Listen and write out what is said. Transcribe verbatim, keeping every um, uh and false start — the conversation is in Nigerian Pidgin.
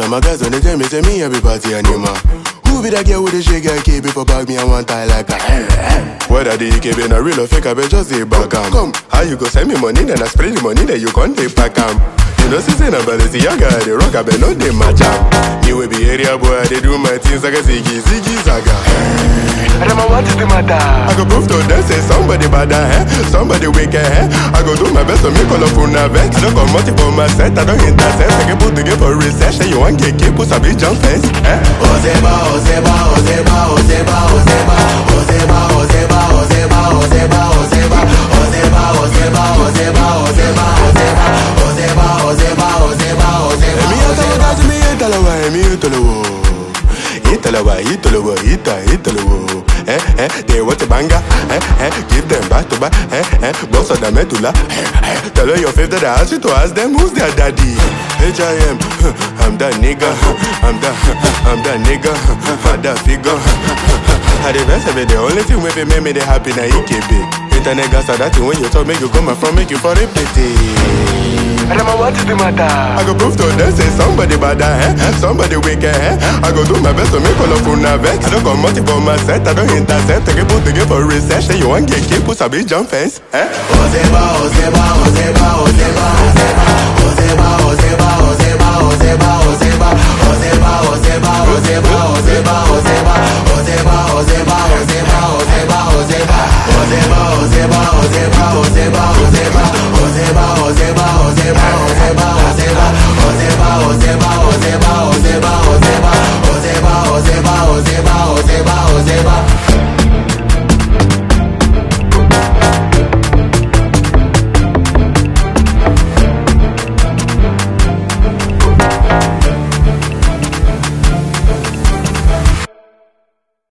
of my guys when they tell me, say me every party animal. Who be that girl with the shake and keep it for bag me and one tie like a whether the E K B na real or fake, I bet just say back am. Come, how you go send me money, then I spray the money, then you can't take back am. You know, since I'm a Balenciaga, the rock, I bet no they match am. You will be area boy, they do my things like a ziggy, ziggy, zaga. I don't know what is the matter. I go prove to them, say somebody bad, eh? Somebody wicked, eh? I go do my best to make all of una vex. I don't come out for my set, I don't intercept. I can put together for research, and you want get keep, put a big jump fence, eh? Ozeba, Ozeba, Ozeba, Ozeba, Ozeba, Ozeba, Ozeba, Ozeba, Ozeba, Ozeba, Ozeba, Ozeba, Ozeba, Ozeba, Ozeba, Ozeba, Ozeba, Ozeba, Ozeba. Emi atalawa, emi atalawa, emi atalawa. Italawa, Italawa, Ita, Italawa. Eh, eh, they want a banger. Eh, eh, give them back to back. Eh, eh, boss of the medulla. Eh, eh, tell her your favorite that I asked you to ask them who's their daddy. H I M, I'm that nigga. I'm that, I'm that nigga. I'm that figure. I the best of it, the only thing with it make me the happy na E K B. Internet gas are that thing when you talk, make you come from, make you for a pity. I don't know what is the matter. I go prove to them, say somebody bad, eh? Somebody wicked, eh? I go do my best to make all of una vex. I don't come out for my set, I don't intercept. I can put together for research, and you want get keep, put a big jump fence, eh? Ozeba, Ozeba, Ozeba, Ozeba, Ozeba, Ozeba, Ozeba, Ozeba, Ozeba, Ozeba,